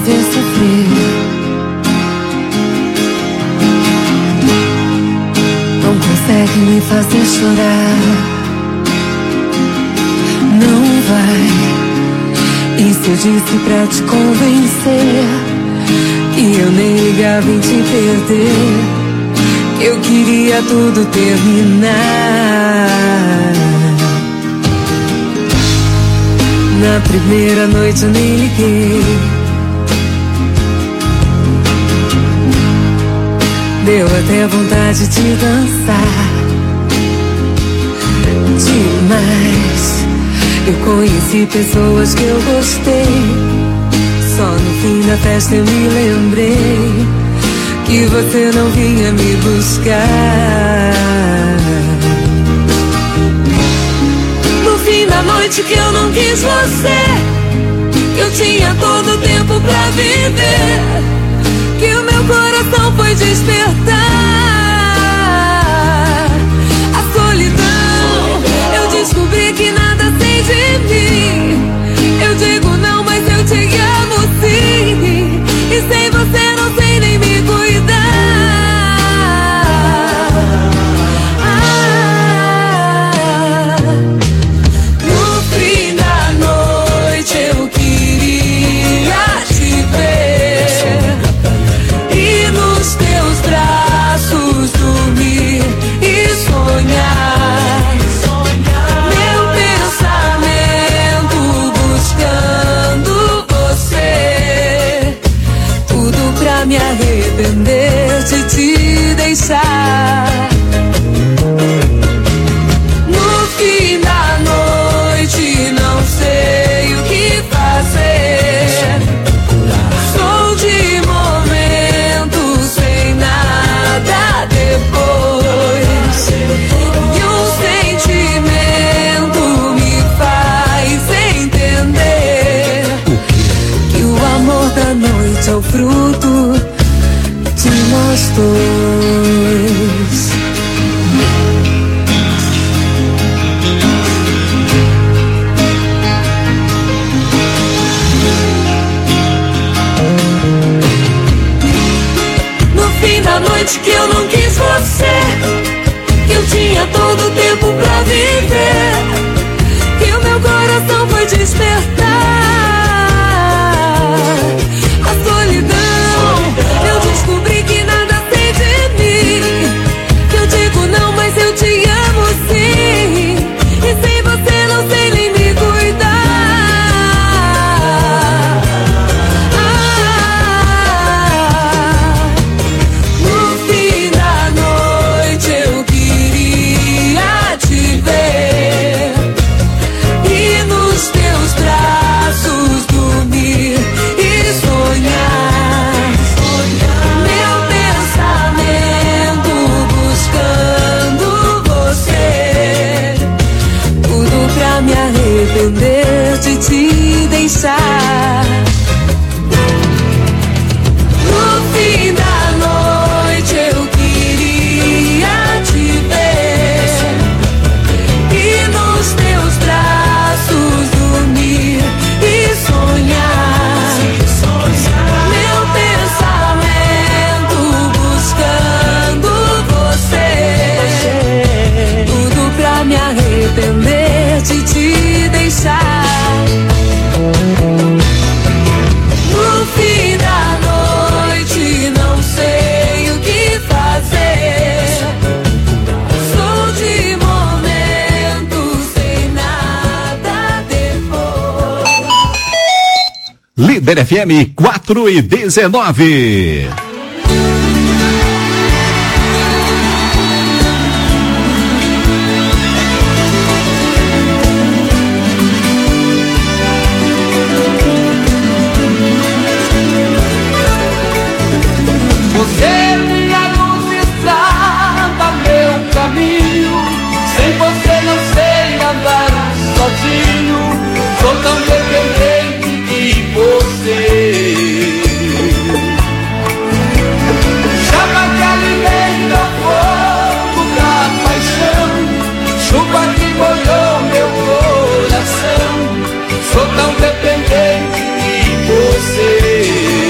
ver sofrer. Não consegue me fazer chorar. Não vai. E se eu disse pra te convencer que eu nem ligava em te perder, que eu queria tudo terminar. Na primeira noite eu nem liguei. Deu até vontade de dançar. Demais. Eu conheci pessoas que eu gostei. Só no fim da festa eu me lembrei que você não vinha me buscar. No fim da noite que eu não quis você, eu tinha todo o tempo pra viver, que o meu coração foi despertar. A solidão, eu descobri que nada sei de mim. Eu digo não, mas eu te amo sim. E sem você não sei nem me cuidar. No fim da noite eu queria te ver e nos teus braços dormir e sonhar. Meu pensamento buscando você, tudo pra me arrepender de te deixar. No fim da noite não sei o que fazer. Sou de momento sem nada depois. E um sentimento me faz entender que o amor da noite é o fruto de nós dois. No fim da noite que eu não quis você, que eu tinha todo o tempo pra viver, que o meu coração foi despertar. A solidão, eu descobri que nada sei de mim, que eu digo não, mas eu te amo sim. E sem você não sei nem me cuidar. No fim da noite eu queria te ver e nos teus braços dormir e sonhar. Meu pensamento buscando você, tudo pra me arrepender de te deixar. No fim da noite eu queria te ver e nos teus braços dormir e sonhar. Meu pensamento buscando você, tudo pra me arrepender de te deixar. No fim da noite não sei o que fazer. Sou de momento sem nada depois. Líder FM 4:19. Você é minha luz, estrada, meu caminho. Sem você não sei andar sozinho. Sou tão dependente de você. Chama que alimenta o fogo da paixão. Chuva que molhou meu coração. Sou tão dependente de você.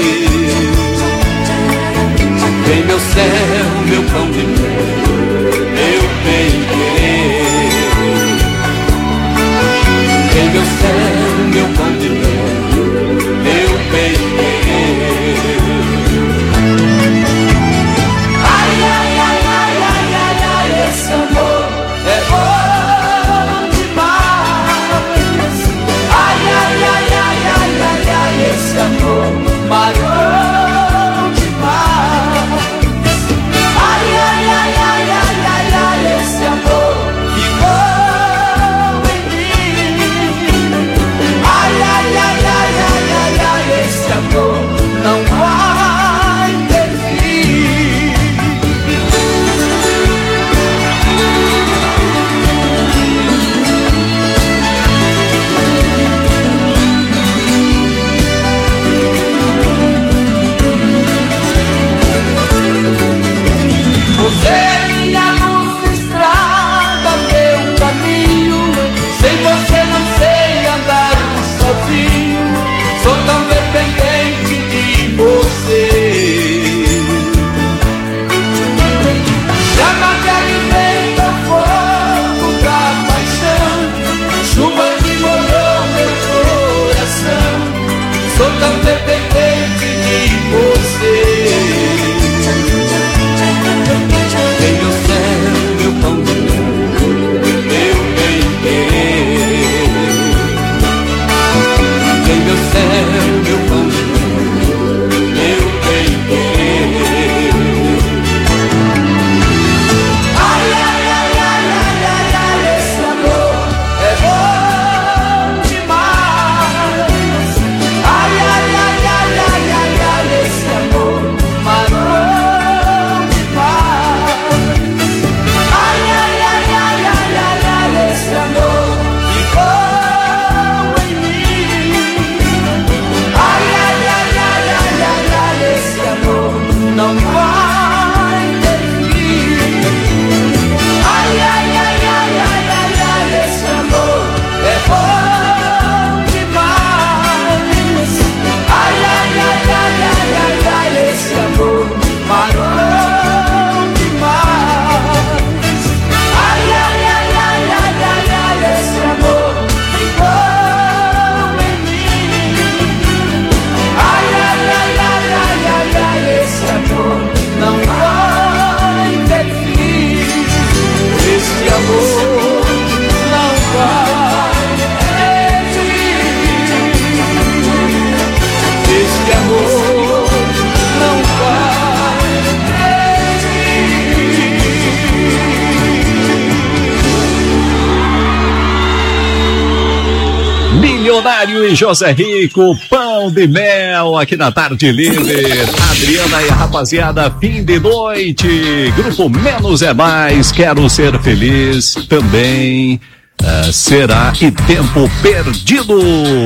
Milionário e José Rico, Pão de Mel, aqui na Tarde Líder. Adriana e a rapaziada, fim de noite. Grupo Menos é Mais, Quero Ser Feliz, também Será e Tempo Perdido.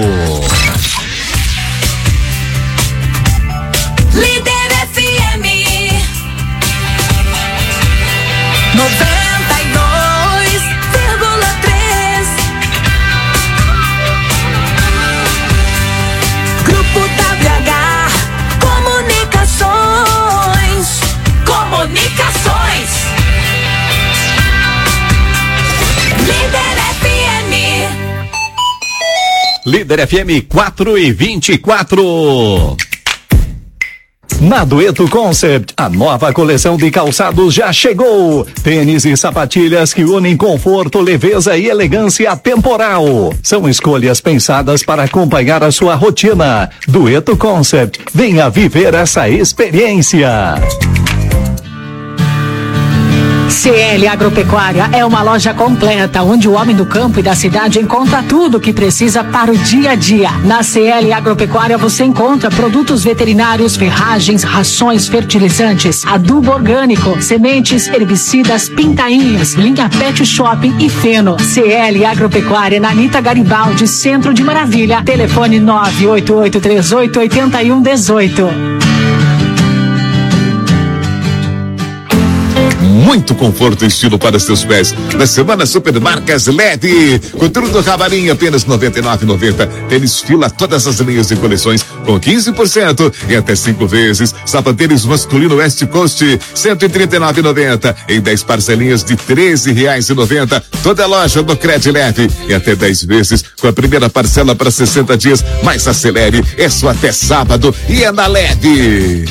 Líder FM 92,3. Grupo WH Comunicações. Líder FM 4:24. Na Dueto Concept, a nova coleção de calçados já chegou. Tênis e sapatilhas que unem conforto, leveza e elegância temporal. São escolhas pensadas para acompanhar a sua rotina. Dueto Concept, venha viver essa experiência. CL Agropecuária é uma loja completa, onde o homem do campo e da cidade encontra tudo o que precisa para o dia a dia. Na CL Agropecuária você encontra produtos veterinários, ferragens, rações, fertilizantes, adubo orgânico, sementes, herbicidas, pintainhas, linha Pet Shopping e feno. CL Agropecuária na Anita Garibaldi, Centro de Maravilha. Telefone 988388118. Muito conforto e estilo para os seus pés. Na semana Supermarcas LED. Coturno Cavalinha, apenas R$ 99,90. Tênis Fila, todas as linhas e coleções com 15% e até 5 vezes. Sapatênis masculino West Coast, R$ 139,90. Em 10 parcelinhas de R$ 13,90. Toda loja do Cred Leve e até 10 vezes com a primeira parcela para 60 dias. Mas acelere, é só até sábado e é na LED.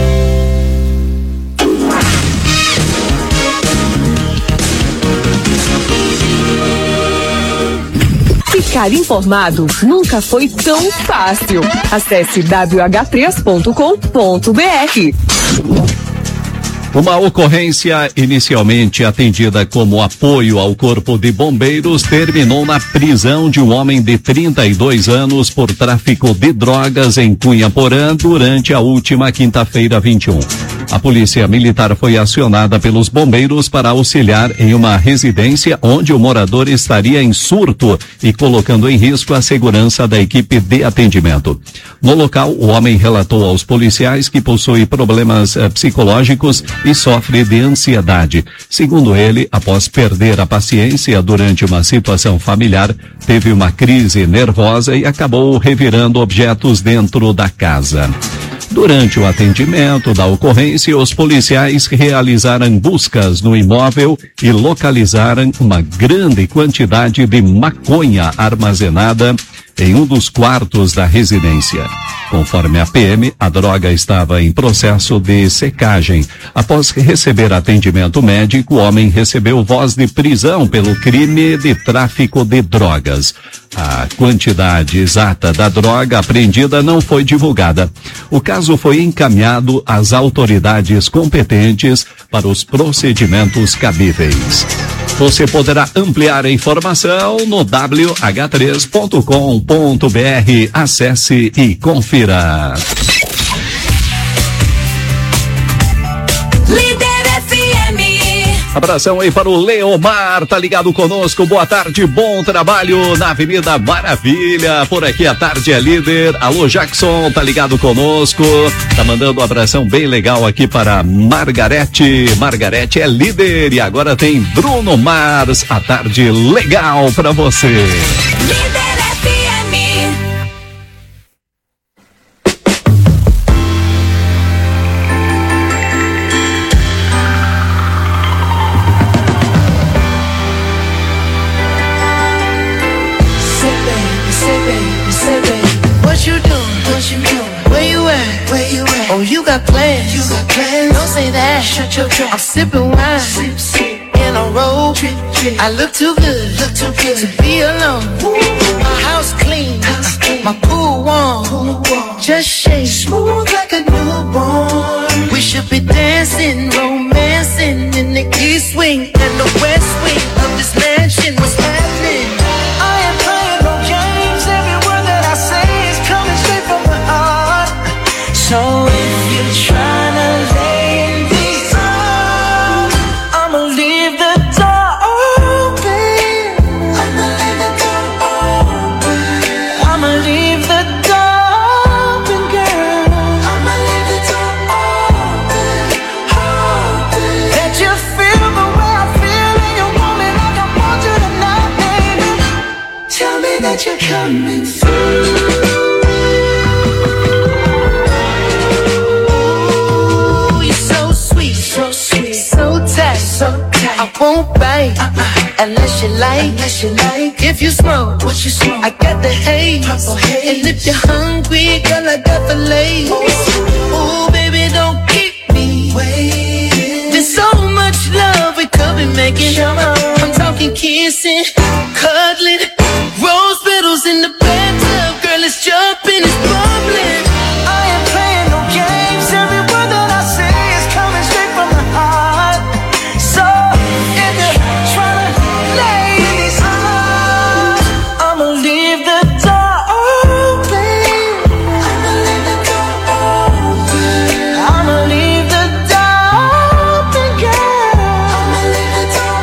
Ficar informado nunca foi tão fácil. Acesse wh3.com.br. Uma ocorrência inicialmente atendida como apoio ao Corpo de Bombeiros terminou na prisão de um homem de 32 anos por tráfico de drogas em Cunhaporã durante a última quinta-feira 21. A polícia militar foi acionada pelos bombeiros para auxiliar em uma residência onde o morador estaria em surto e colocando em risco a segurança da equipe de atendimento. No local, o homem relatou aos policiais que possui problemas psicológicos e sofre de ansiedade. Segundo ele, após perder a paciência durante uma situação familiar, teve uma crise nervosa e acabou revirando objetos dentro da casa. Durante o atendimento da ocorrência, os policiais realizaram buscas no imóvel e localizaram uma grande quantidade de maconha armazenada em um dos quartos da residência. Conforme a PM, a droga estava em processo de secagem. Após receber atendimento médico, o homem recebeu voz de prisão pelo crime de tráfico de drogas. A quantidade exata da droga apreendida não foi divulgada. O caso foi encaminhado às autoridades competentes para os procedimentos cabíveis. Você poderá ampliar a informação no wh3.com.br. Acesse e confira. Líder FM. Abração aí para o Leomar, tá ligado conosco, boa tarde, bom trabalho na Avenida Maravilha, por aqui a Tarde é Líder. Alô Jackson, tá ligado conosco, tá mandando um abração bem legal aqui para Margarete é líder e agora tem Bruno Mars, a tarde legal pra você. Líder FM. Oh, you got plans. Don't say that. Shut your trap. I'm sipping wine. In a row. I look too good to be alone. My house clean. My pool warm. Just shake smooth like a newborn. We should be dancing, romancing in the east wing and the west wing of this mansion. What's happening? I ain't playing no games. Every word coming through. I won't bite unless you like. If you smoke, what you smoke? I got the haze. And if you're hungry, girl, I got the lace. Ooh, baby, don't keep me waiting. There's so much love we could be making. I'm talking kissing, cuddling, rose petals in the bathtub. Girl, it's jumping, it's bubbling. I ain't playing no games. Every word that I say is coming straight from the heart. So if you're trying to lay these arms, I'ma leave the door open. I'ma leave the door open. I'ma leave the door open, girl. I'ma leave the door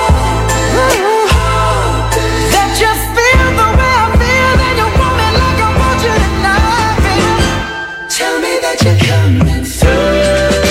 open. That you feel the way I feel, and you want me like I want you tonight, baby. Tell me that you're coming through.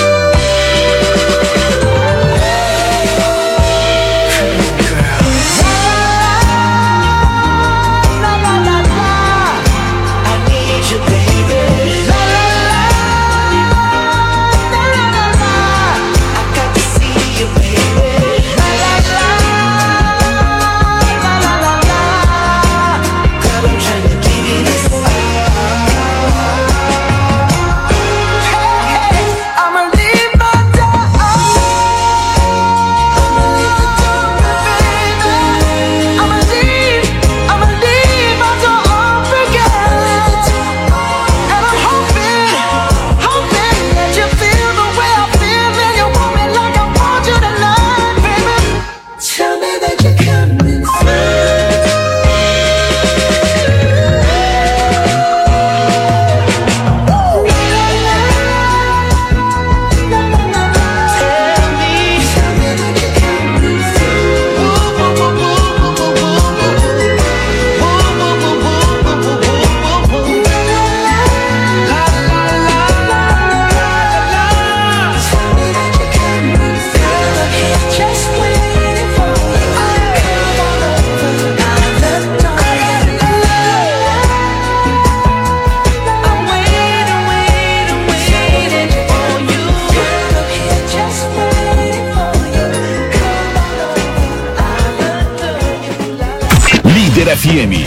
FM.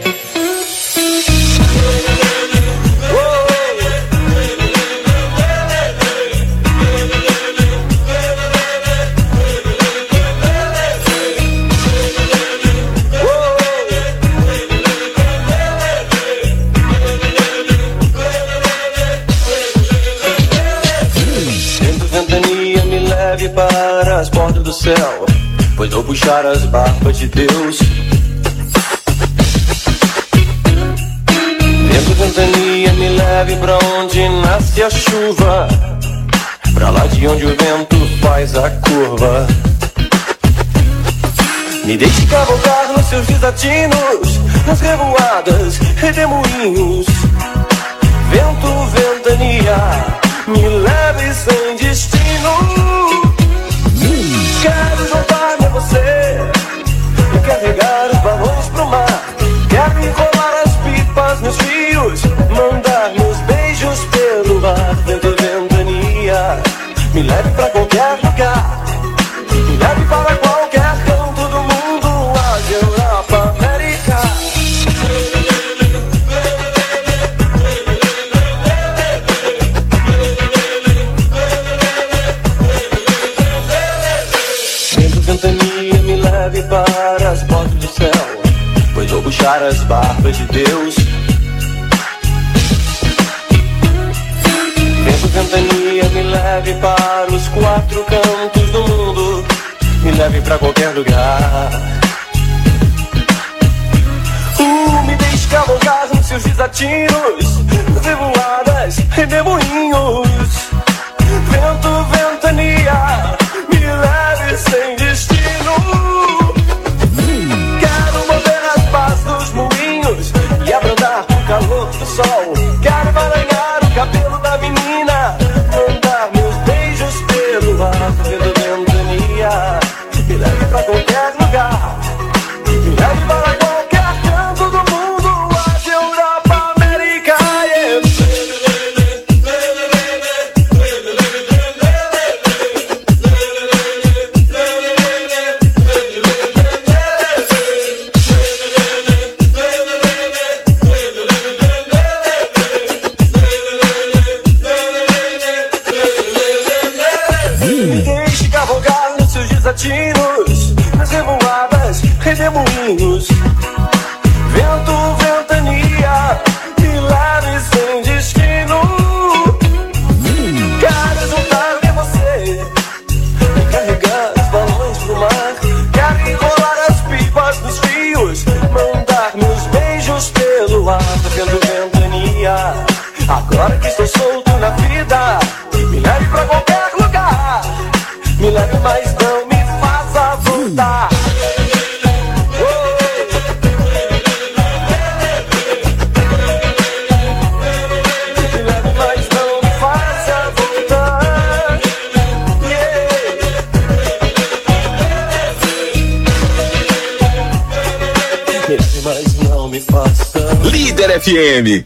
Vento, ventania, me leve para as portas do céu, pois vou puxar as barbas de Deus. Vento, ventania, me leve pra onde nasce a chuva, pra lá de onde o vento faz a curva. Me deixe cavalgar nos seus desatinos, nas revoadas, redemoinhos. Vento, ventania, me leve sem destino. Quero juntar-me a você e carregar os balões pro mar. Quero enrolar as pipas nos fios, mandar meus beijos pelo ar. Vento, ventania, me leve pra qualquer lugar, me leve para qualquer canto do mundo, Ásia, Europa, América. Vento, ventania, me leve para as portas do céu, pois vou puxar as barbas de Deus. Vento, ventania, me leve para os quatro cantos do mundo, me leve pra qualquer lugar. Me deixe cavalgar nos seus desatinos, revoadas, redemoinhos. Vento, ventania, me leve sem destino. Quero mover as pás dos moinhos e abrandar o calor do sol. Quero emaranhar o cabelo da menina, mandar meus beijos pelo ar. Vento, ventania, me leve pra qualquer lugar, me leve para qualquer canto do mundo. desatinos, nas revoadas, redemoinhos. Vento, ventania, me leve sem destino. Quero juntar com você, carregar os balões pro mar. Quero enrolar as pipas nos fios, mandar meus beijos pelo ar. Vendo ventania, agora que estou solto na vida, me leve pra qualquer lugar. Me leve, mas não me faça voltar. Me leve, mas não me faça voltar. Me leve, mas não me faça. Líder FM.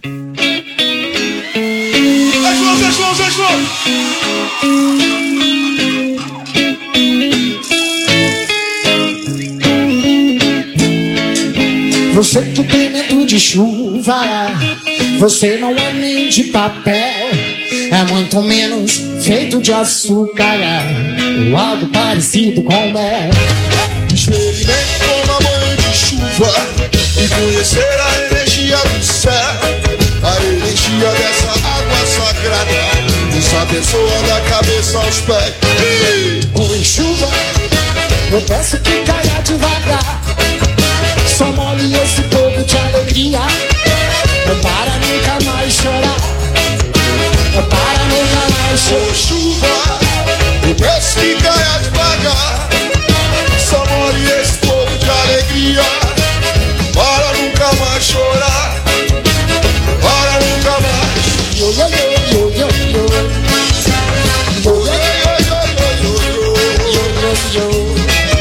Você que tem medo de chuva, você não é nem de papel, é muito menos feito de açúcar, ou algo parecido com mel. Experimente tomar banho de chuva e conhecer a energia do céu, a energia dessa água sagrada, nos abençoa da cabeça aos pés. Com chuva, eu peço que caia devagar, só molhe esse povo de alegria, para nunca mais chorar, para nunca mais chorar. Com chuva, eu peço que caia devagar, só molhe esse povo de alegria, para nunca mais chorar, para nunca mais. Yo, yo, yo, yo, yo, yo. Yo, yo, yo, yo, yo, yo, yo, yo.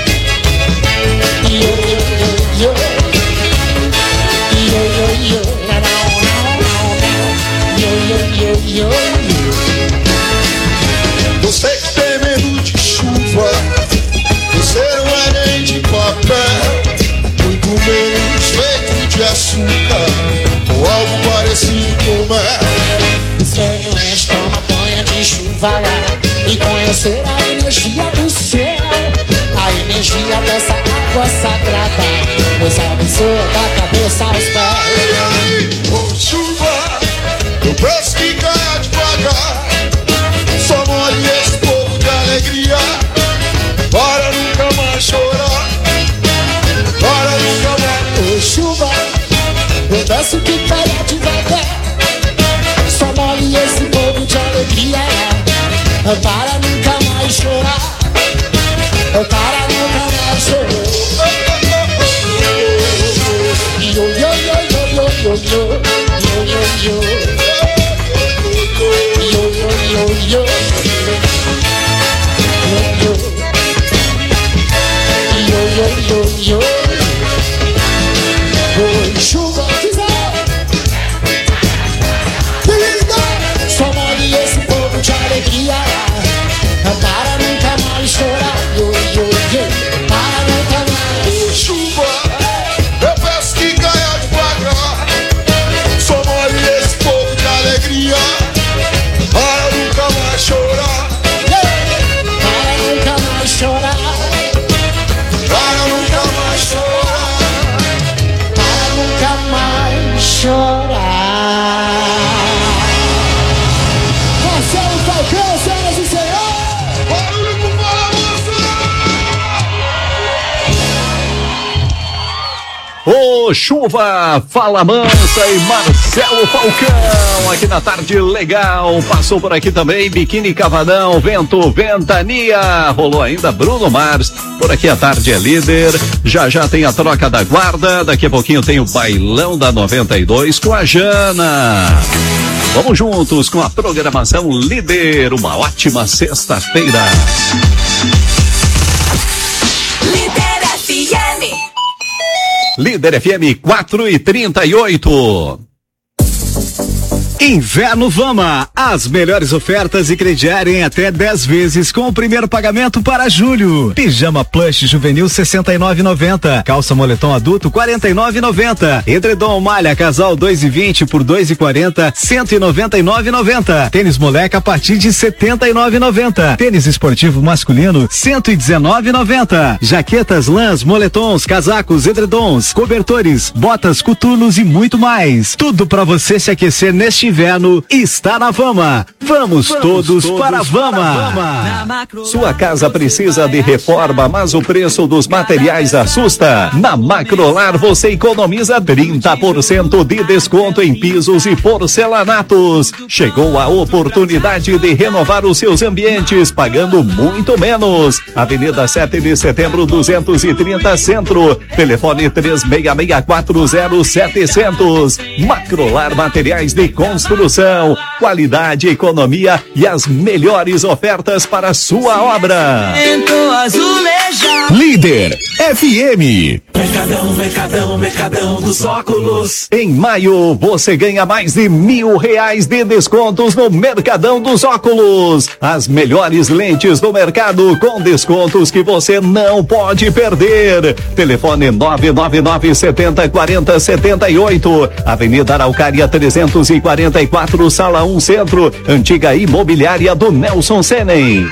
Você que tem medo de chuva, você não é nem de papel, muito menos feito de açúcar, ou algo parecido com mel. Você não é de tomar banho de chuva e conhecer a energia do céu, a energia dessa água sagrada, nos abençoa da cabeça aos pés. Com chuva, eu peço que caia devagar, só molhe esse povo de alegria, para nunca mais chorar, para nunca mais. Ô chuva, eu peço que caia devagar, só molhe esse povo de alegria, para nunca mais chorar, para nunca mais chorar. Yo, yo, yo, yo, yo, yo, yo, yo, yo, yo, yo, yo. Yo. Oi, chuva, só molhe esse povo de alegria, para nunca mais chorar. Yo, yo, yo, para nunca mais. Chuva, eu peço que caia devagar, só molhe esse povo de alegria, para nunca mais chorar, para nunca mais chorar. para nunca mais chorar, Para nunca mais chorar. Marcelo Falcão, senhoras e senhores. barulho pro Ô, chuva, Fala Mansa e Marcelo Falcão, aqui na Tarde Legal. Passou por aqui também Biquíni Cavadão, Vento, Ventania. Rolou ainda Bruno Mars. Por aqui a Tarde é Líder. Já já tem a troca da guarda. Daqui a pouquinho tem o Bailão da 92 com a Jana. Vamos juntos com a programação Líder. Uma ótima sexta-feira. Líder FM. Líder FM 4:38. Inverno Vama, as melhores ofertas e crediário em até 10 vezes com o primeiro pagamento para julho. Pijama plush juvenil 69,90. Calça moletom adulto 49,90. Edredom malha casal 2,20 por 2,40, 199,90. Tênis moleca a partir de 79,90. Tênis esportivo masculino 119,90. Jaquetas, lãs, moletons, casacos, edredons, cobertores, botas, coturnos e muito mais. Tudo para você se aquecer neste inverno está na Vama. Vamos todos para a Vama. Sua casa precisa de reforma, mas o preço dos materiais assusta. Na Macrolar você economiza 30% de desconto em pisos e porcelanatos. Chegou a oportunidade de renovar os seus ambientes pagando muito menos. Avenida 7 de Setembro 230 Centro. Telefone 36640700. Macrolar Materiais de Construção, qualidade, economia e as melhores ofertas para a sua obra. Líder FM. Mercadão dos óculos. Em maio, você ganha mais de R$1.000 de descontos no Mercadão dos Óculos. As melhores lentes do mercado com descontos que você não pode perder. Telefone 999-70-40-78. Avenida Araucária 344, Sala 1 Centro. Antiga Imobiliária do Nelson Senem.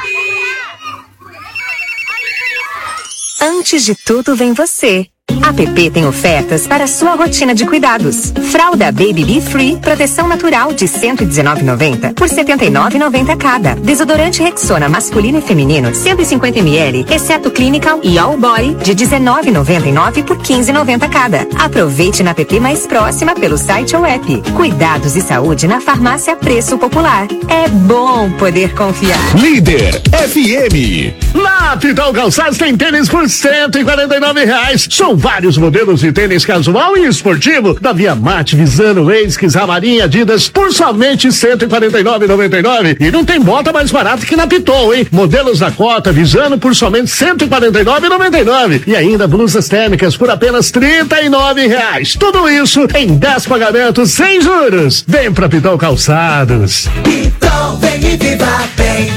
Antes de tudo vem você. A PP tem ofertas para a sua rotina de cuidados. Fralda Baby Be Free, proteção natural de R$119,90 por R$79,90 cada. Desodorante Rexona masculino e feminino 150 ml, exceto Clinical e All Body de R$19,99 por R$15,90 cada. Aproveite na PP mais próxima pelo site ou app. Cuidados e saúde na farmácia Preço Popular. É bom poder confiar. Líder FM. Na Pitol Calçados tem tênis por R$149. São vários modelos de tênis casual e esportivo da Via Mate, Visano, Esquis, Ramarim, Adidas por somente R$149,99. E não tem bota mais barata que na Pitol, hein? Modelos da Cota, Visano por somente R$149,99. E ainda blusas térmicas por apenas R$39. Tudo isso em 10 pagamentos sem juros. Vem pra Pitol Calçados. Pitol, vem e viva bem.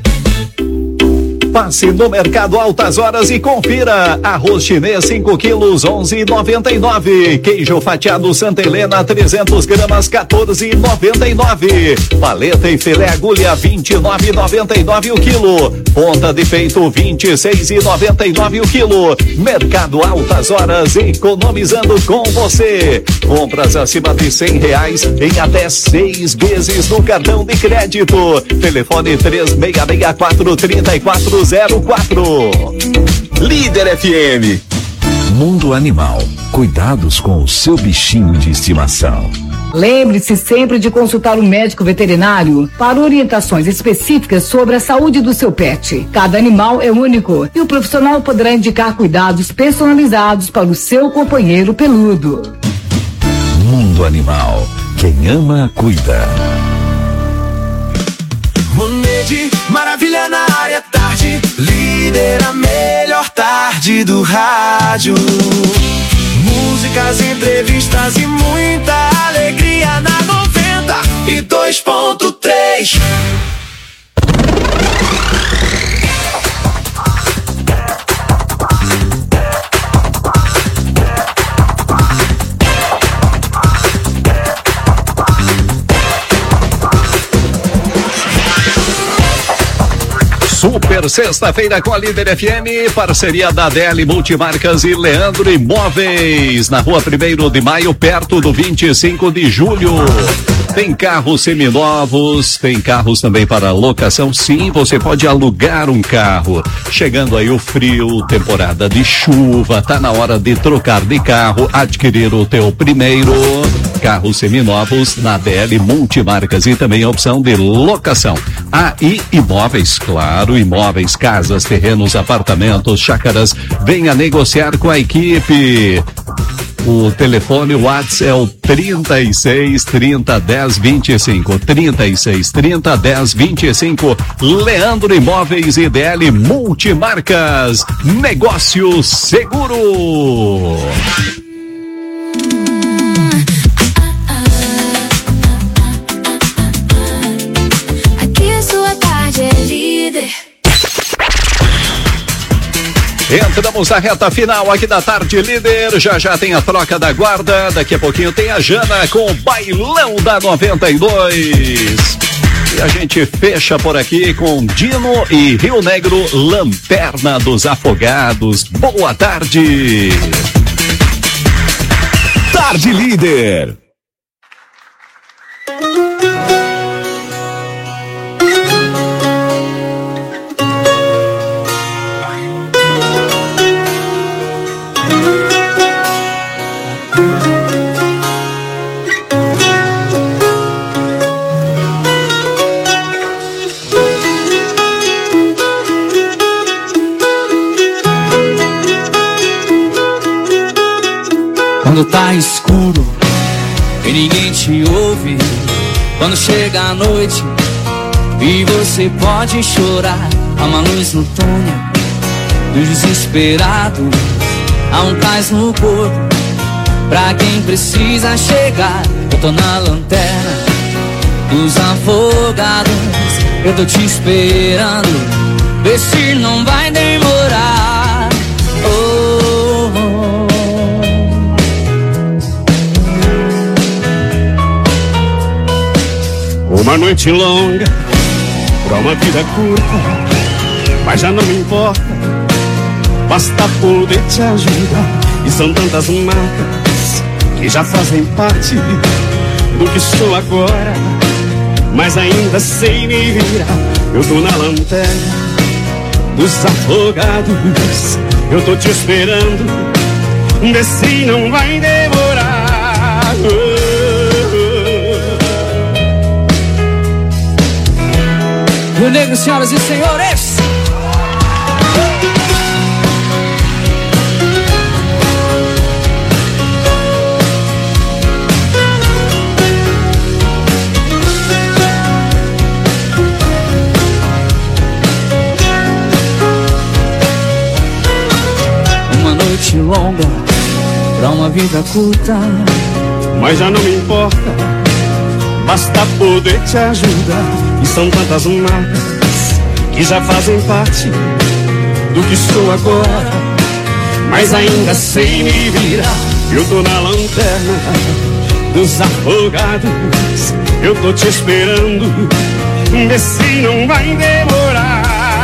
Passe no Mercado Altas Horas e confira. Arroz chinês 5 quilos 11,99. Queijo fatiado Santa Helena 300 gramas 14,99. Paleta e filé agulha 29,99 o quilo. Ponta de peito 26,99 o quilo. Mercado Altas Horas, economizando com você. Compras acima de R$100 em até 6 vezes no cartão de crédito. Telefone 3664-3404. Líder FM. Mundo Animal. Cuidados com o seu bichinho de estimação. Lembre-se sempre de consultar um médico veterinário para orientações específicas sobre a saúde do seu pet. Cada animal é único e o profissional poderá indicar cuidados personalizados para o seu companheiro peludo. Mundo Animal. Quem ama, cuida. Monede, maravilha na área, tarde. Líder, a melhor tarde do rádio. Músicas, entrevistas e muita alegria na 92.3. Super sexta-feira com a Líder FM, parceria da DL Multimarcas e Leandro Imóveis, na rua 1º de Maio, perto do 25 de julho. Tem carros seminovos, tem carros também para locação. Sim, você pode alugar um carro. Chegando aí o frio, temporada de chuva, tá na hora de trocar de carro, adquirir o teu primeiro. Carros seminovos na DL Multimarcas e também a opção de locação. E imóveis, claro, imóveis, casas, terrenos, apartamentos, chácaras. Venha negociar com a equipe. O telefone WhatsApp é o 36 30 10 25. 36 30 10 25. Leandro Imóveis e DL Multimarcas. Negócio seguro. líder. Entramos na reta final aqui da Tarde Líder. Já tem a troca da guarda. Daqui a pouquinho tem a Jana com o Bailão da 92. E a gente fecha por aqui com Dino e Rio Negro, Lanterna dos Afogados. Boa tarde. Tarde Líder. Quando tá escuro e ninguém te ouve, quando chega a noite e você pode chorar, há uma luz no túnel dos desesperados, há um gás no corpo pra quem precisa chegar. Eu tô na lanterna dos afogados, eu tô te esperando, vê se não vai demorar. Uma noite longa pra uma vida curta, mas já não me importa, basta poder te ajudar. E são tantas marcas que já fazem parte do que sou agora, mas ainda sei me virar. Eu tô na lanterna dos afogados, eu tô te esperando, vê se não vai demorar. Rio Negro, senhoras e senhores. Uma noite longa pra uma vida curta, mas já não me importa, basta poder te ajudar. E são tantas marcas que já fazem parte do que sou agora, mas ainda sei me virar. Eu tô na lanterna dos afogados, eu tô te esperando, vê se não vai demorar.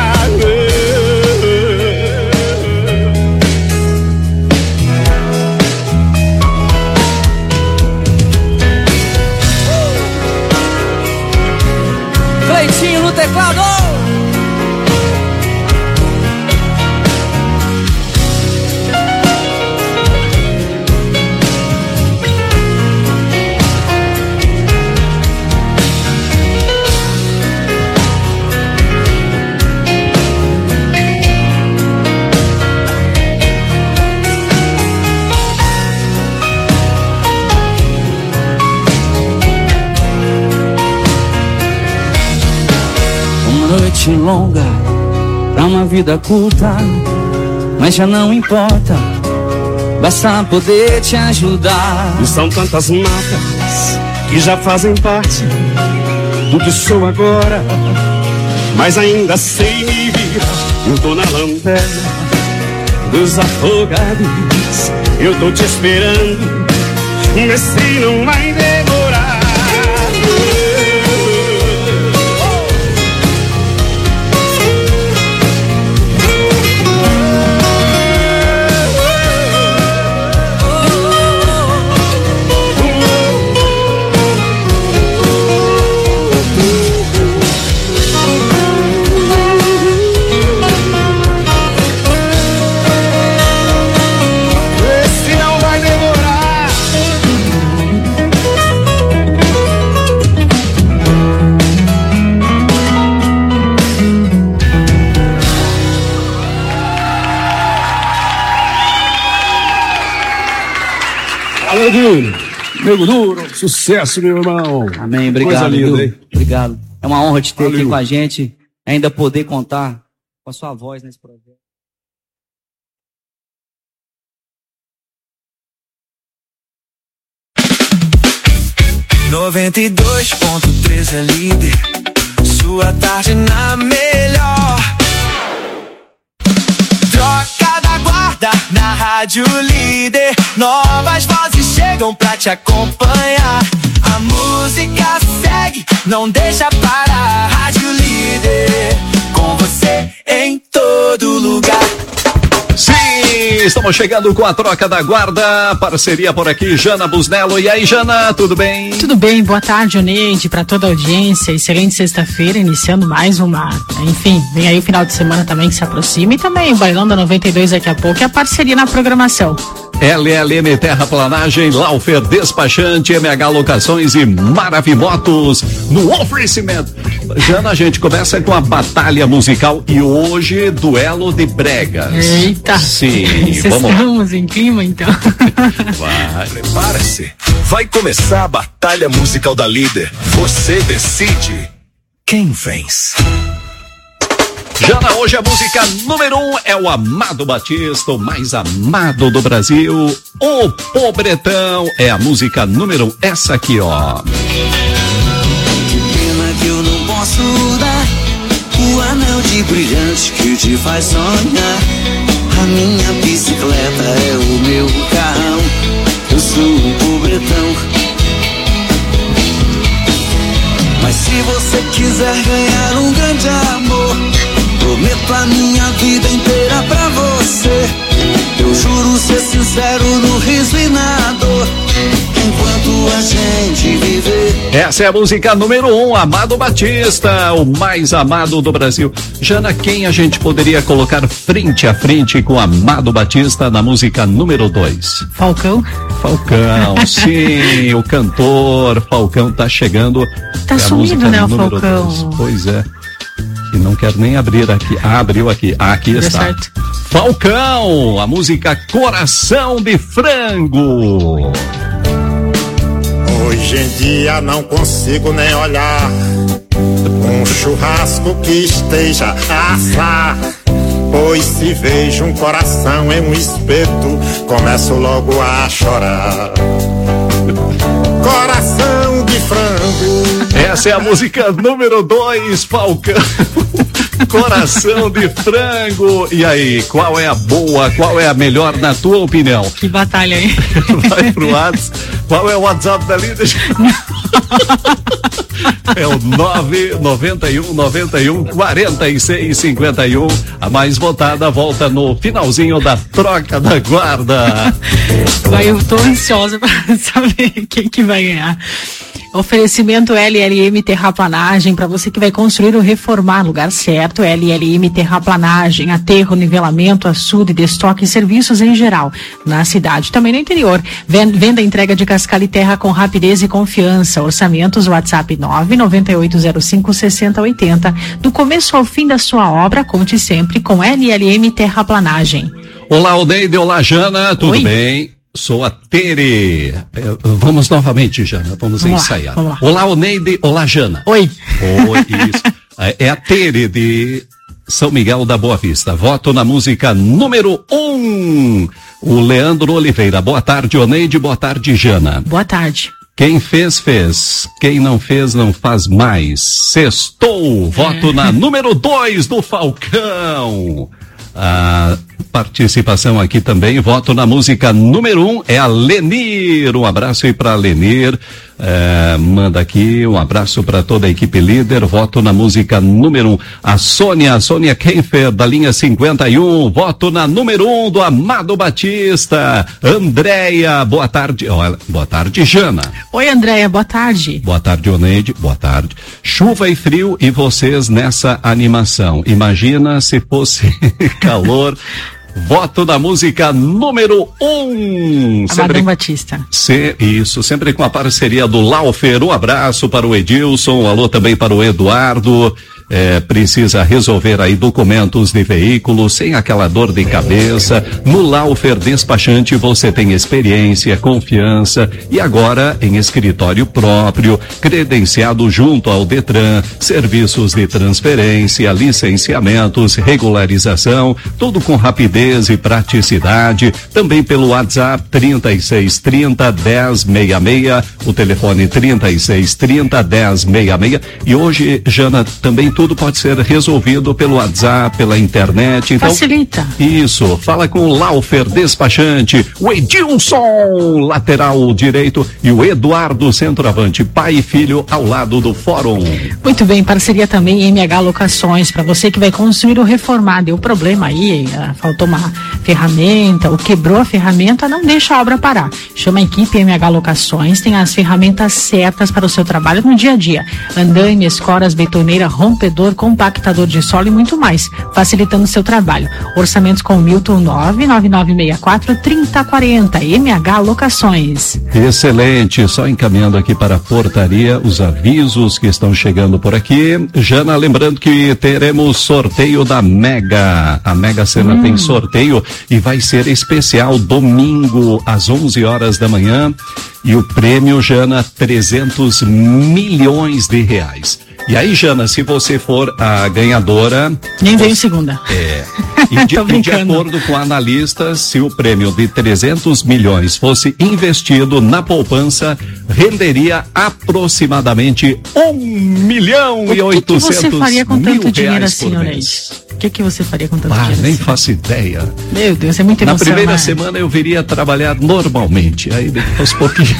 Cleitinho no teclado. Noite longa pra uma vida curta, mas já não importa, basta poder te ajudar. E são tantas marcas que já fazem parte do que sou agora, mas ainda sei me virar. Eu tô na lanterna dos afogados, eu tô te esperando, vê se não vai demorar. Nego Duro, sucesso, meu irmão. Amém, obrigado. Linda, hein? Obrigado. É uma honra te ter aqui com a gente, ainda poder contar com a sua voz nesse projeto. (92.3) é líder, sua tarde na melhor. Rádio Líder, novas vozes chegam pra te acompanhar. A música segue, não deixa parar. Rádio Líder, com você em todo lugar. Sim, estamos chegando com a troca da guarda, parceria por aqui, Jana Busnello. E aí, Jana, tudo bem? Tudo bem, boa tarde, Oneide, para toda a audiência, excelente sexta-feira, iniciando mais uma, enfim, vem aí o final de semana também que se aproxima e também o Bailão da 92 daqui a pouco, é a parceria na programação. LLM Terraplanagem, Laufer Despachante, MH Locações e Maravimotos no oferecimento. Jana, a gente começa com a batalha musical e hoje duelo de bregas. Eita! Sim, vamos lá. Estamos em clima então. Vai, prepara-se. Vai começar a batalha musical da Líder. Você decide quem vence. Jana, hoje a música número 1 é o Amado Batista, o mais amado do Brasil, o Pobretão. É a música número 1, essa aqui, ó. Que pena que eu não posso dar o anel de brilhante que te faz sonhar. A minha bicicleta é o meu carrão, eu sou o pobretão. Mas se você quiser ganhar um grande amor, prometo a minha vida inteira pra você. Eu juro ser sincero no riso e na dor, enquanto a gente viver. Essa é a música número 1, Amado Batista, o mais amado do Brasil. Jana, quem a gente poderia colocar frente a frente com Amado Batista na música número 2? Falcão. Falcão, sim, o cantor Falcão tá chegando. Tá sumido, né, o Falcão? 2. Pois é. E não quero nem abrir aqui. Ah, abriu aqui. Ah, aqui deu está. Certo. Falcão, a música Coração de Frango. Hoje em dia não consigo nem olhar um churrasco que esteja a assar. Pois se vejo um coração em um espeto, começo logo a chorar. Coração de frango. Essa é a música número 2, Falcão. Coração de Frango. E aí, qual é a boa, qual é a melhor na tua opinião? Que batalha aí. Vai pro WhatsApp. Qual é o WhatsApp da Líder? É o 991-91-46-51. A mais votada volta no finalzinho da troca da guarda. Eu tô ansiosa pra saber quem que vai ganhar. Oferecimento LLM Terraplanagem, para você que vai construir ou reformar, lugar certo, LLM Terraplanagem, aterro, nivelamento, açude, destoque e serviços em geral, na cidade, também no interior. Venda e entrega de cascalho e terra com rapidez e confiança. Orçamentos WhatsApp 998056080. Do começo ao fim da sua obra, conte sempre com LLM Terraplanagem. Olá, Oneide, olá, Jana, tudo Oi. bem? Sou a Tere. Vamos novamente, Jana, vamos ensaiar. Vamos lá. Olá, Oneide, olá, Jana. Oi. Oi, isso. É a Tere de São Miguel da Boa Vista. Voto na música número 1. O Leandro Oliveira. Boa tarde, Oneide, boa tarde, Jana. Boa tarde. Quem fez, fez. Quem não fez, não faz mais. Sextou. Voto na número 2 do Falcão. A participação aqui também, voto na música número 1, é a Lenir. Um abraço aí pra Lenir. Manda aqui um abraço para toda a equipe Líder. Voto na música número 1. A Sônia Kenfer, da linha 51. Voto na número 1 do Amado Batista. Andréia, boa tarde. Boa tarde, Jana. Oi, Andréia, boa tarde. Boa tarde, Oneide. Boa tarde. Chuva e frio e vocês nessa animação. Imagina se fosse calor. Voto na música número 1. Amadão Batista. Isso, sempre com a parceria do Laufer. Um abraço para o Edilson, um alô também para o Eduardo. Precisa resolver aí documentos de veículo sem aquela dor de cabeça. No Laufer Despachante você tem experiência, confiança e agora em escritório próprio, credenciado junto ao Detran, serviços de transferência, licenciamentos, regularização, tudo com rapidez e praticidade. Também pelo WhatsApp 3630-1066, o telefone 3630-1066. E hoje, Jana, também tudo pode ser resolvido pelo WhatsApp, pela internet. Então, facilita. Isso, fala com o Laufer Despachante, o Edilson, lateral direito, e o Eduardo, centroavante, pai e filho, ao lado do Fórum. Muito bem, parceria também MH Locações, para você que vai construir ou reformar. Deu problema aí, faltou uma ferramenta, ou quebrou a ferramenta, não deixa a obra parar. Chama a equipe MH Locações, tem as ferramentas certas para o seu trabalho no dia a dia. Andaime, escoras, betoneira, rompedor, compactador de solo e muito mais, facilitando o seu trabalho. Orçamentos com Milton 99964-3040, MH Locações. Excelente, só encaminhando aqui para a portaria os avisos que estão chegando por aqui. Jana, lembrando que teremos sorteio da Mega. A Mega Sena tem sorteio e vai ser especial domingo às 11 horas da manhã. E o prêmio, Jana, 300 milhões de reais. E aí, Jana, se você for a ganhadora... Nem veio segunda. E de acordo com analistas, se o prêmio de 300 milhões fosse investido na poupança, renderia aproximadamente 1.800.000 você faria com tanto dinheiro reais assim, por Oneide? mês. O que você faria com tanto dinheiro Nem assim? faço ideia. Meu Deus, é muita emoção. Na primeira né? semana eu viria trabalhar normalmente, aí depois pouquinho.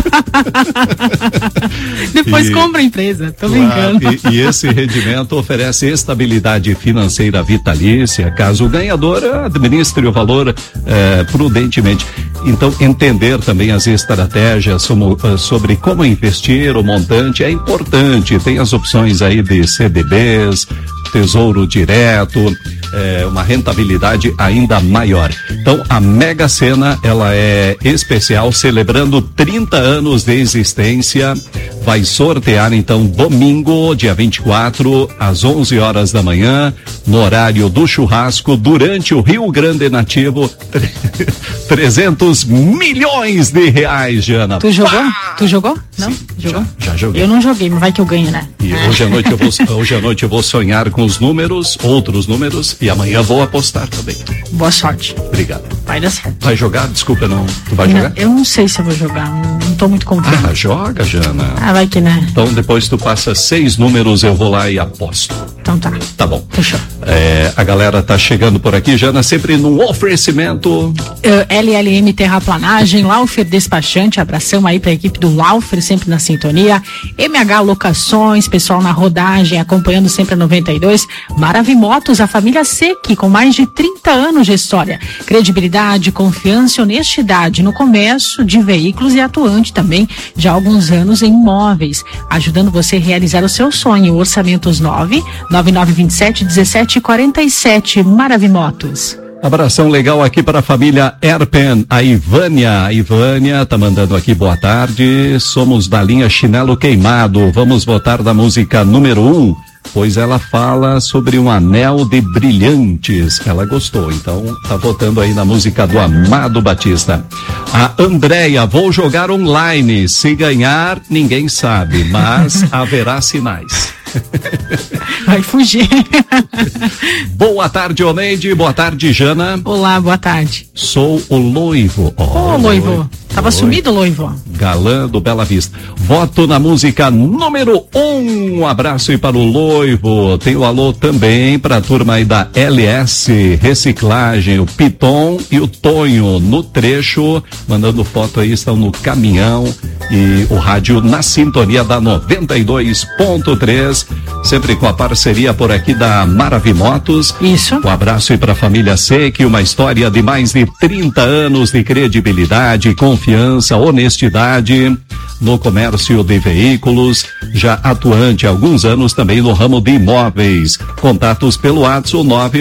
Depois compra a empresa, tô brincando. E esse rendimento oferece estabilidade financeira vitalícia, caso o ganhador administre o valor prudentemente. Então, entender também as estratégias sobre como investir, o montante é importante. Tem as opções aí de CDBs, Tesouro Direto, uma rentabilidade ainda maior. Então, a Mega Sena, ela é especial, celebrando 30 anos de existência. Vai sortear, então, domingo, dia 24, às 11 horas da manhã, no horário do churrasco, durante o Rio Grande Nativo, 300 milhões de reais, Jana. Tu jogou? Tu jogou? Não? Sim, jogou? Já joguei. Eu não joguei, mas vai que eu ganho, né? E hoje à noite eu vou sonhar com os números, outros números, e amanhã vou apostar também. Boa sorte. Obrigado. Vai dar certo. Vai jogar? Desculpa, não. Tu vai jogar? Eu não sei se eu vou jogar, não tô muito confiante. Joga, Jana. Vai que né. Então depois tu passa 6 números, eu vou lá e aposto. Então tá. Tá bom. Fechou. A galera tá chegando por aqui, Jana, sempre num oferecimento. LLM Terraplanagem, Laufer Despachante, abração aí pra equipe do Laufer, sempre na sintonia. MH Locações, pessoal na rodagem, acompanhando sempre a 92. Maravimotos, a família Sequi, com mais de 30 anos de história. Credibilidade, confiança e honestidade no comércio de veículos e atuante também já há alguns anos em imóveis, ajudando você a realizar o seu sonho. Orçamentos 99927-1747. Maravimotos. Abração legal aqui para a família Erpen, a Ivânia tá mandando aqui boa tarde, somos da linha Chinelo Queimado, vamos votar da música número 1, pois ela fala sobre um anel de brilhantes, ela gostou, então tá votando aí na música do Amado Batista. A Andréia, vou jogar online, se ganhar ninguém sabe, mas haverá sinais. Vai fugir. Boa tarde, Oneide. Boa tarde, Jana. Olá, boa tarde. Sou o Loivo. Loivo. Tava sumido, Loivo. Galã do Bela Vista. Voto na música número 1. Um abraço aí para o Loivo. Tem o alô também para a turma aí da LS Reciclagem, o Piton e o Tonho no trecho. Mandando foto aí, estão no caminhão. E o rádio na sintonia da 92.3. Sempre com a parceria por aqui da Maravimotos. Isso. Um abraço aí para a família Sequi, uma história de mais de 30 anos de credibilidade, confiança, honestidade no comércio de veículos, já atuante há alguns anos também no ramo de imóveis. Contatos pelo WhatsApp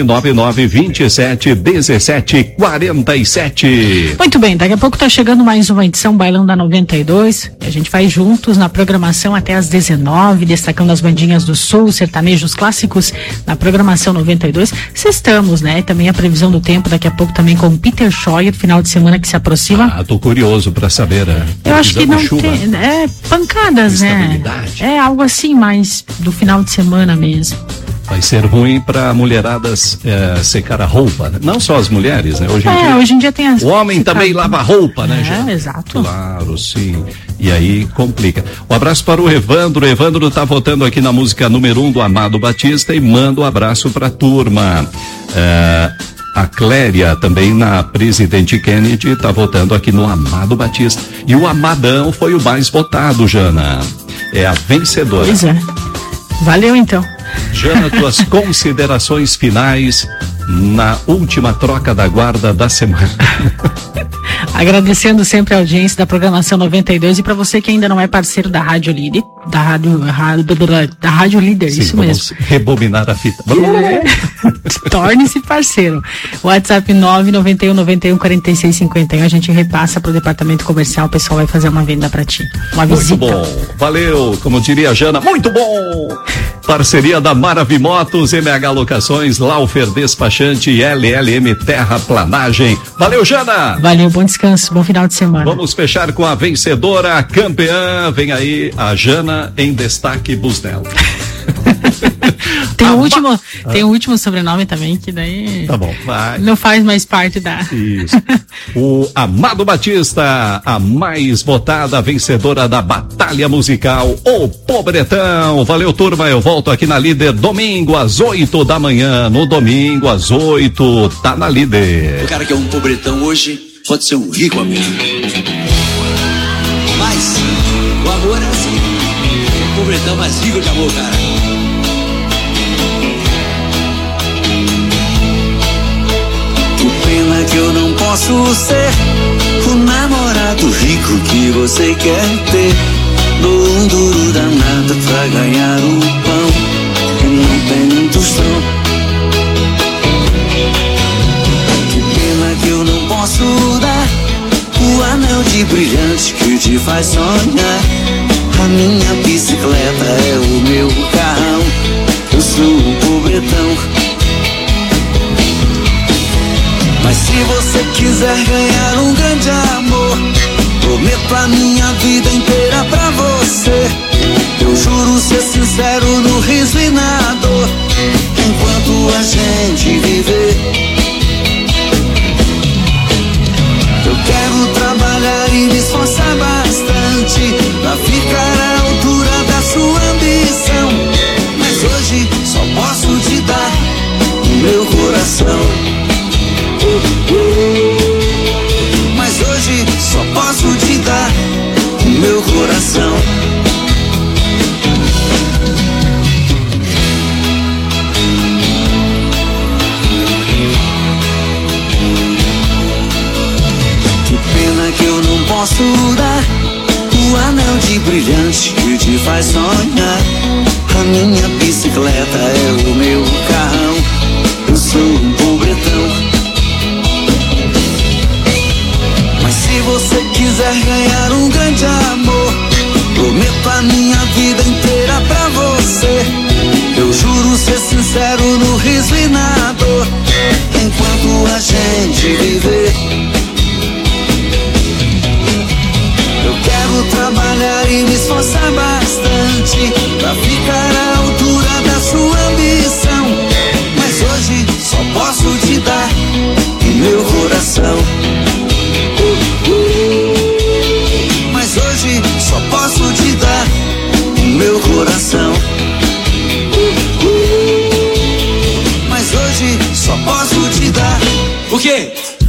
999271747. Muito bem, daqui a pouco tá chegando mais uma edição Bailão da 92. A gente vai juntos na programação até às 19, destacando as bandinhas do Sul, sertanejos clássicos na programação 92. Estamos, né? Também a previsão do tempo daqui a pouco também com o Peter Scheuer, final de semana que se aproxima. Tô curioso para saber. Eu acho que não tem, pancadas, né? É algo assim, mais do final de semana mesmo. Vai ser ruim para mulheradas secar a roupa, né? Não só as mulheres, né? Hoje em dia tem as... O homem também lava roupa, né? Exato. Claro, sim. E aí complica. Um abraço para o Evandro. O Evandro tá votando aqui na música número 1 do Amado Batista e manda um abraço pra turma. A Cléria, também na Presidente Kennedy, está votando aqui no Amado Batista. E o Amadão foi o mais votado, Jana. É a vencedora. Pois é. Valeu, então. Jana, tuas considerações finais na última troca da guarda da semana. Agradecendo sempre a audiência da programação 92 e para você que ainda não é parceiro da Rádio Líder, da Rádio Líder, Sim, isso vamos mesmo. Rebobinar a fita. Torne-se parceiro. WhatsApp 991914651. A gente repassa para o departamento comercial, o pessoal vai fazer uma venda para ti. Uma visita. Muito bom. Valeu, como diria a Jana, muito bom. Parceria da Maravimotos, MH Locações, Laufer Despachante e LLM Terraplanagem. Valeu, Jana. Valeu, bom descanso, bom final de semana. Vamos fechar com a vencedora, a campeã. Vem aí a Jana em destaque, Busnel. Tem um último sobrenome também, que daí tá bom, vai. Não faz mais parte da... Isso. O Amado Batista, a mais votada vencedora da batalha musical, o Pobretão. Valeu, turma, eu volto aqui na Líder domingo às 8 da manhã. No domingo às 8, tá na Líder. O cara que é um pobretão hoje pode ser um rico amigo. Mas o amor é assim. O pobretão mais rico de amor, cara. Pena que eu não posso ser o namorado rico que você quer ter. Dou um duro danado pra ganhar o pão e não tem um tostão. Que pena que eu não posso dar o anel de brilhante que te faz sonhar. A minha bicicleta é o meu carrão. Eu sou um pobretão. Mas se você quiser ganhar um grande amor, prometo a minha vida inteira pra você. Eu juro ser sincero no riso e na dor, enquanto a gente viver. Eu quero trabalhar e me esforçar bastante pra ficar à altura da sua ambição. Mas hoje só posso te dar o meu coração. Mas hoje só posso te dar o meu coração. Que pena que eu não posso dar o anel de brilhante que te faz sonhar. A minha bicicleta é o meu carrão. Eu sou um pobretão. Se você quiser ganhar um grande amor, prometo a minha vida inteira pra você. Eu juro ser sincero no riso e na dor, enquanto a gente viver. Eu quero trabalhar e me esforçar bastante pra ficar à altura da sua ambição. Mas hoje só posso te dar o meu coração. Mas hoje só posso te dar o meu coração. Mas hoje só posso te dar o quê?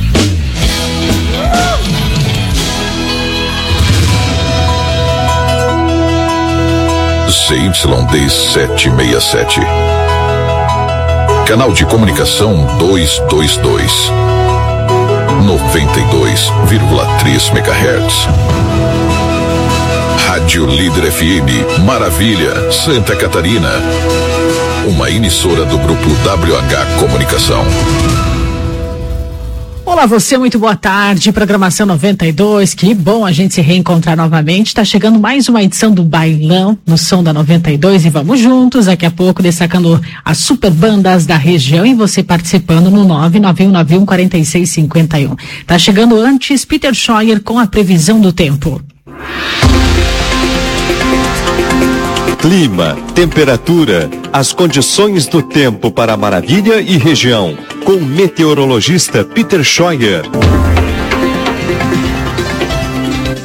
CYD 767. Canal de comunicação 222. 92,3 MHz. Rádio Líder FM, Maravilha, Santa Catarina. Uma emissora do grupo WH Comunicação. Olá você, muito boa tarde, programação 92, que bom a gente se reencontrar novamente. Tá chegando mais uma edição do Bailão no som da 92 e vamos juntos, daqui a pouco destacando as super bandas da região e você participando no 991914651. Tá chegando antes Peter Scheuer com a previsão do tempo. Clima, temperatura, as condições do tempo para Maravilha e região, com o meteorologista Peter Scheuer.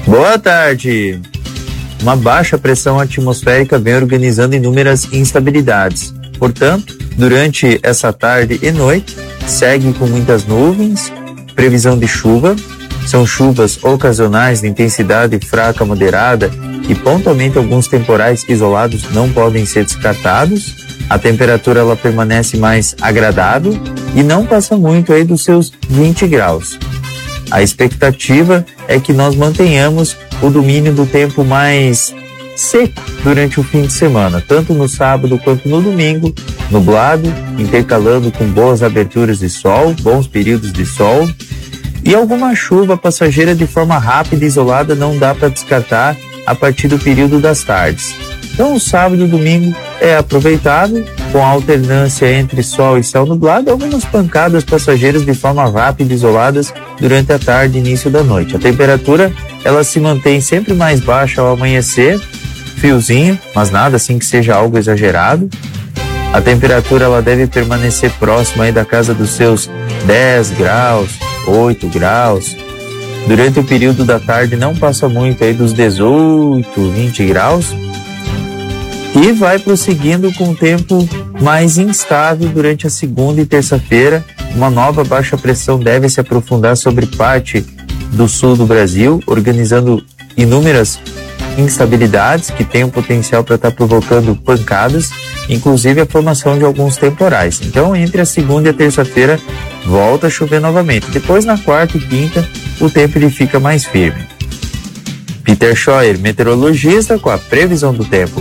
Boa tarde. Uma baixa pressão atmosférica vem organizando inúmeras instabilidades. Portanto, durante essa tarde e noite, segue com muitas nuvens, previsão de chuva. São chuvas ocasionais de intensidade fraca a moderada e pontualmente alguns temporais isolados não podem ser descartados. A temperatura ela permanece mais agradável e não passa muito aí dos seus 20 graus. A expectativa é que nós mantenhamos o domínio do tempo mais seco durante o fim de semana, tanto no sábado quanto no domingo, nublado, intercalando com boas aberturas de sol, bons períodos de sol, e alguma chuva passageira de forma rápida e isolada não dá para descartar a partir do período das tardes. Então o sábado e domingo é aproveitado, com a alternância entre sol e céu nublado, algumas pancadas passageiras de forma rápida e isoladas durante a tarde e início da noite. A temperatura ela se mantém sempre mais baixa ao amanhecer, friozinho, mas nada assim que seja algo exagerado. A temperatura ela deve permanecer próxima aí da casa dos seus 10 graus, 8 graus. Durante o período da tarde não passa muito aí dos 18, 20 graus. E vai prosseguindo com o tempo mais instável durante a segunda e terça-feira. Uma nova baixa pressão deve se aprofundar sobre parte do sul do Brasil, organizando inúmeras instabilidades que têm o potencial para estar provocando pancadas, inclusive a formação de alguns temporais. Então, entre a segunda e a terça-feira, volta a chover novamente. Depois, na quarta e quinta, o tempo ele fica mais firme. Peter Scheuer, meteorologista, com a previsão do tempo.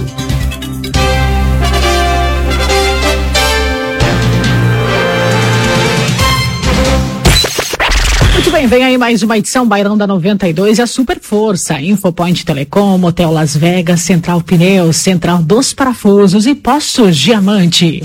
Muito bem, vem aí mais uma edição Bairão da 92 e a Super Força, Infopoint Telecom, Hotel Las Vegas, Central Pneus, Central dos Parafusos e Poços Diamante.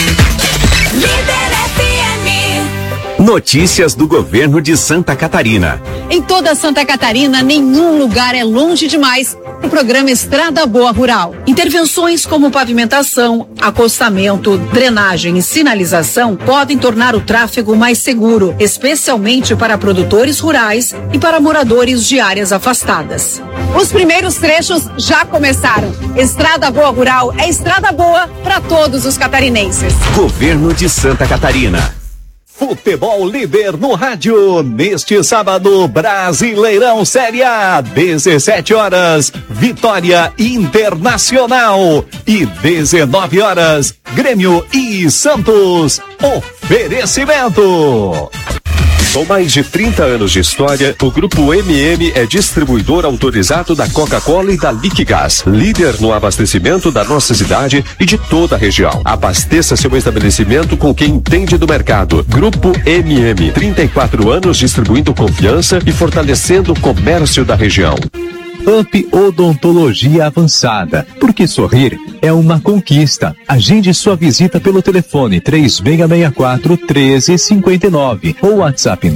Notícias do governo de Santa Catarina. Em toda Santa Catarina, nenhum lugar é longe demais para o programa Estrada Boa Rural. Intervenções como pavimentação, acostamento, drenagem e sinalização podem tornar o tráfego mais seguro, especialmente para produtores rurais e para moradores de áreas afastadas. Os primeiros trechos já começaram. Estrada Boa Rural é estrada boa para todos os catarinenses. Governo de Santa Catarina. Futebol líder no rádio, neste sábado, Brasileirão Série A, 17 horas, Vitória Internacional e 19 horas, Grêmio e Santos. Oferecimento. Com mais de 30 anos de história, o Grupo MM é distribuidor autorizado da Coca-Cola e da Liquigás, líder no abastecimento da nossa cidade e de toda a região. Abasteça seu estabelecimento com quem entende do mercado. Grupo MM, 34 anos distribuindo confiança e fortalecendo o comércio da região. Up Odontologia Avançada, porque sorrir é uma conquista. Agende sua visita pelo telefone 3664-1359 ou WhatsApp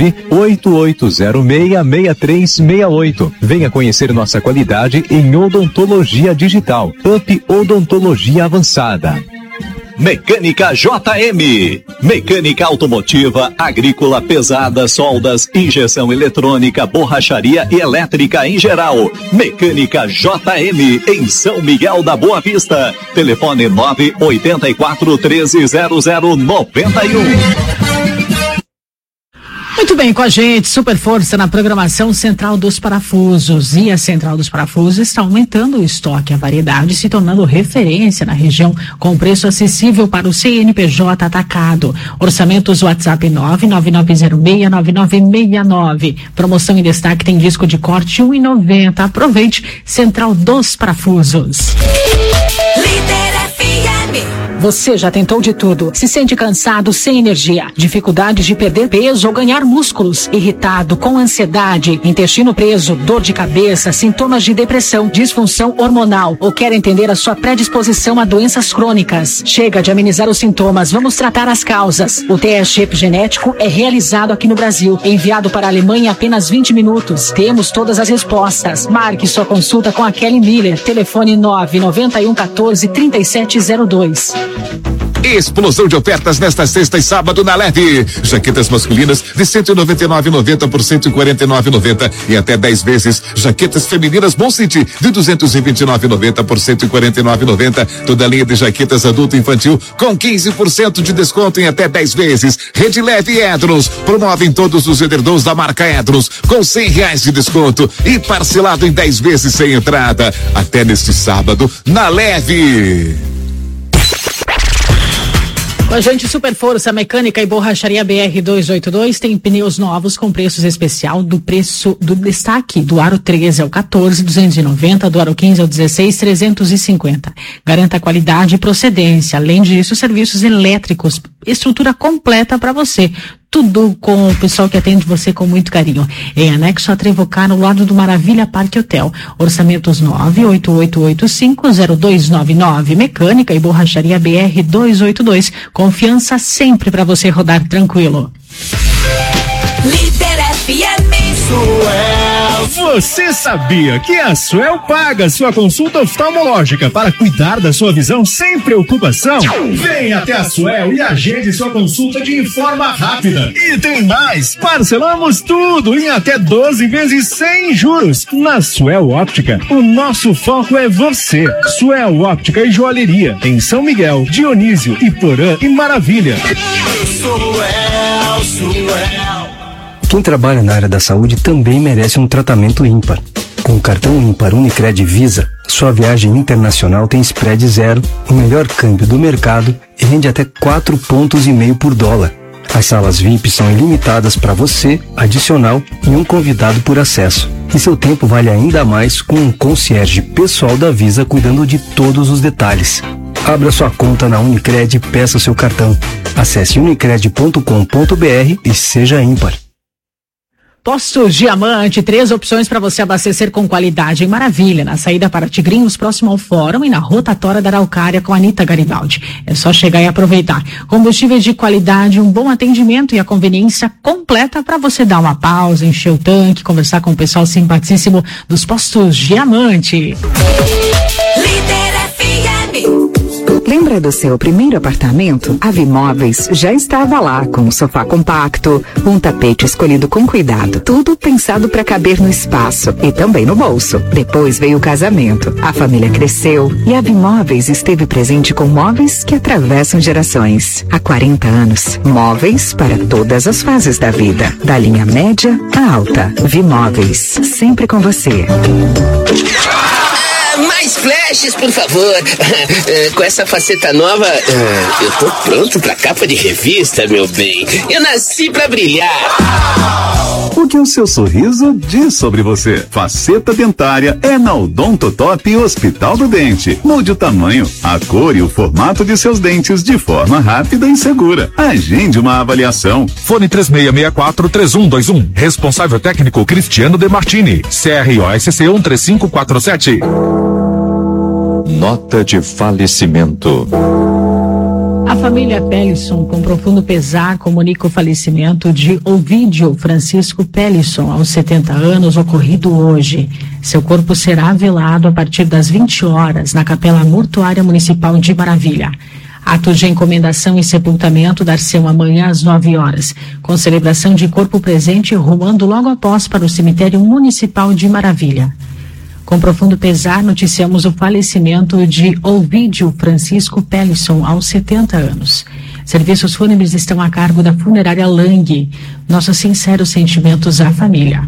988066368. Venha conhecer nossa qualidade em odontologia digital. Up Odontologia Avançada. Mecânica JM, mecânica automotiva, agrícola pesada, soldas, injeção eletrônica, borracharia e elétrica em geral. Mecânica JM em São Miguel da Boa Vista. Telefone 984-130091. Muito bem, com a gente, Super Força na programação Central dos Parafusos. E a Central dos Parafusos está aumentando o estoque, a variedade, se tornando referência na região, com preço acessível para o CNPJ atacado. Orçamentos WhatsApp 999069969. Promoção em destaque tem disco de corte R$1,90. Aproveite, Central dos Parafusos. Você já tentou de tudo? Se sente cansado, sem energia, dificuldades de perder peso ou ganhar músculos, irritado, com ansiedade, intestino preso, dor de cabeça, sintomas de depressão, disfunção hormonal ou quer entender a sua predisposição a doenças crônicas? Chega de amenizar os sintomas, vamos tratar as causas. O teste epigenético é realizado aqui no Brasil, enviado para a Alemanha em apenas 20 minutos. Temos todas as respostas. Marque sua consulta com a Kelly Miller. Telefone 99114-3702. Explosão de ofertas nesta sexta e sábado na Leve. Jaquetas masculinas de R$199,90 por R$149,90 e até 10 vezes. Jaquetas femininas Bom City de R$229,90 por R$149,90. Toda a linha de jaquetas adulto e infantil com 15% de desconto em até 10 vezes. Rede Leve Edros promovem todos os edredons da marca Edros com R$100 de desconto e parcelado em 10 vezes sem entrada. Até neste sábado na Leve. Com a gente, Super Força Mecânica e Borracharia BR 282 tem pneus novos com preços especial do preço do destaque do aro 13 ao 14, 290, do aro 15 ao 16, 350. Garanta qualidade e procedência. Além disso, serviços elétricos, estrutura completa para você. Tudo com o pessoal que atende você com muito carinho. Em anexo a Trevocar, no lado do Maravilha Parque Hotel. Orçamentos 988850299. Mecânica e Borracharia BR 282. Confiança sempre para você rodar tranquilo. Líder FM. Você sabia que a Suel paga sua consulta oftalmológica para cuidar da sua visão sem preocupação? Venha até a Suel e agende sua consulta de forma rápida. E tem mais, parcelamos tudo em até 12 vezes sem juros. Na Suel Óptica, o nosso foco é você. Suel Óptica e Joalheria, em São Miguel, Dionísio, Iporã e Maravilha. Suel. Quem trabalha na área da saúde também merece um tratamento ímpar. Com o cartão ímpar Unicred Visa, sua viagem internacional tem spread zero, o melhor câmbio do mercado e rende até 4,5 pontos por dólar. As salas VIP são ilimitadas para você, adicional e um convidado por acesso. E seu tempo vale ainda mais com um concierge pessoal da Visa cuidando de todos os detalhes. Abra sua conta na Unicred e peça seu cartão. Acesse unicred.com.br e seja ímpar. Postos Diamante, 3 opções para você abastecer com qualidade em Maravilha, na saída para Tigrinhos, próximo ao Fórum e na rotatória da Araucária com a Anita Garibaldi. É só chegar e aproveitar. Combustíveis de qualidade, um bom atendimento e a conveniência completa para você dar uma pausa, encher o tanque, conversar com o pessoal simpaticíssimo dos Postos Diamante. Lembra do seu primeiro apartamento? A Vimóveis já estava lá com um sofá compacto, um tapete escolhido com cuidado, tudo pensado para caber no espaço e também no bolso. Depois veio o casamento, a família cresceu e a Vimóveis esteve presente com móveis que atravessam gerações. Há 40 anos, móveis para todas as fases da vida, da linha média à alta. Vimóveis, sempre com você. Mais flashes, por favor. Com essa faceta nova, eu tô pronto pra capa de revista, meu bem. Eu nasci pra brilhar. O que o seu sorriso diz sobre você? Faceta dentária é na Odontotop Hospital do Dente. Mude o tamanho, a cor e o formato de seus dentes de forma rápida e segura. Agende uma avaliação. Fone 3664-3121. Responsável técnico Cristiano De Martini. CROSC 13547. Nota de falecimento. A família Pellisson, com profundo pesar, comunica o falecimento de Ovídio Francisco Pellisson, aos 70 anos, ocorrido hoje. Seu corpo será velado a partir das 20 horas na Capela Mortuária Municipal de Maravilha. Ato de encomendação e sepultamento dar-se-ão amanhã às 9 horas, com celebração de corpo presente rumando logo após para o cemitério municipal de Maravilha. Com profundo pesar, noticiamos o falecimento de Ovídio Francisco Pellisson, aos 70 anos. Serviços fúnebres estão a cargo da Funerária Lang. Nossos sinceros sentimentos à família.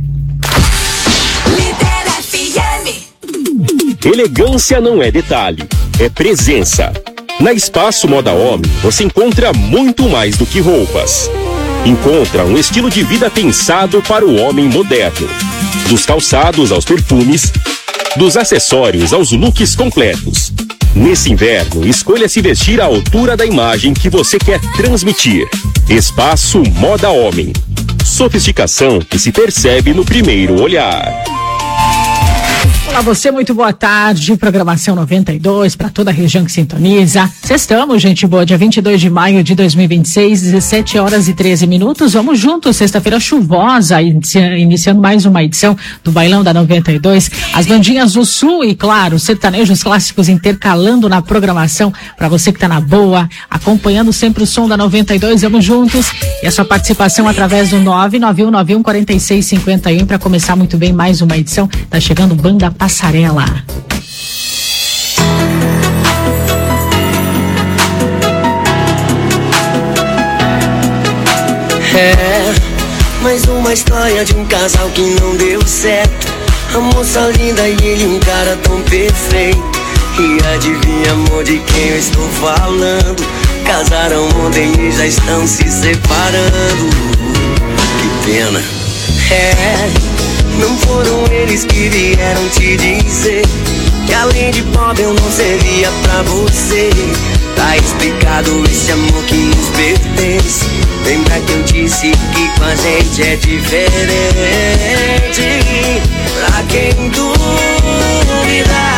Elegância não é detalhe, é presença. Na Espaço Moda Homem, você encontra muito mais do que roupas. Encontra um estilo de vida pensado para o homem moderno. Dos calçados aos perfumes, dos acessórios aos looks completos. Nesse inverno, escolha se vestir à altura da imagem que você quer transmitir. Espaço Moda Homem. Sofisticação que se percebe no primeiro olhar. Olá você, muito boa tarde, programação 92 para toda a região que sintoniza. Sextamos, gente boa, dia 22 de maio de 2026, 17 horas e 13 minutos. Vamos juntos, sexta-feira chuvosa, iniciando mais uma edição do Bailão da 92. As bandinhas do Sul e, claro, sertanejos clássicos intercalando na programação para você que tá na boa, acompanhando sempre o som da 92. Vamos juntos. E a sua participação através do 991914651 para começar muito bem mais uma edição. Tá chegando Banda Passarela. É mais uma história de um casal que não deu certo. A moça linda e ele um cara tão perfeito. E adivinha, amor, de quem eu estou falando? Casaram ontem e já estão se separando. Que pena. É, não foram eles que vieram te dizer que além de pobre eu não servia pra você. Tá explicado esse amor que nos pertence. Lembra que eu disse que com a gente é diferente. Pra quem duvida,